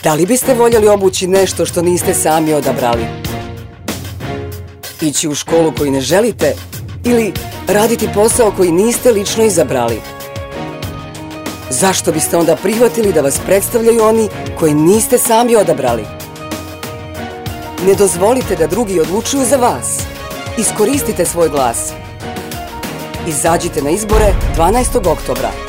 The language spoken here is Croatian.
Da li biste voljeli obući nešto što niste sami odabrali? Ići u školu koju ne želite ili raditi posao koji niste lično izabrali? Zašto biste onda prihvatili da vas predstavljaju oni koji niste sami odabrali? Ne dozvolite da drugi odlučuju za vas. Iskoristite svoj glas. Izađite na izbore 12. oktobra.